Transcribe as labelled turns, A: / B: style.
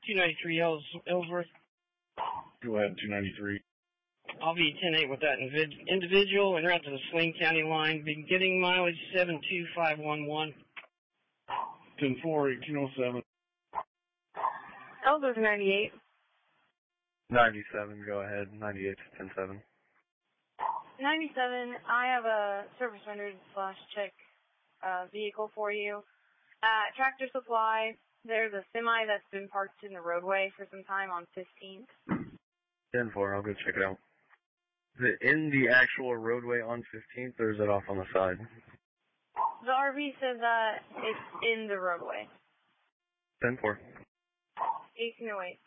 A: 293 Ellsworth.
B: Go ahead, 293.
A: I'll be 10-8 with that individual en route to the Sling County line. Beginning mileage 72511.
B: 10-4, 1807.
C: Ellsworth 98.
D: 97, go ahead, 98 to 10-7.
C: 97, I have a service rendered / check vehicle for you. At Tractor Supply, there's a semi that's been parked in the roadway for some time on 15th.
D: 10-4, I'll go check it out. Is it in the actual roadway on 15th, or is it off on the side?
C: The RV says that it's in the roadway.
D: 10-4.
C: 1808.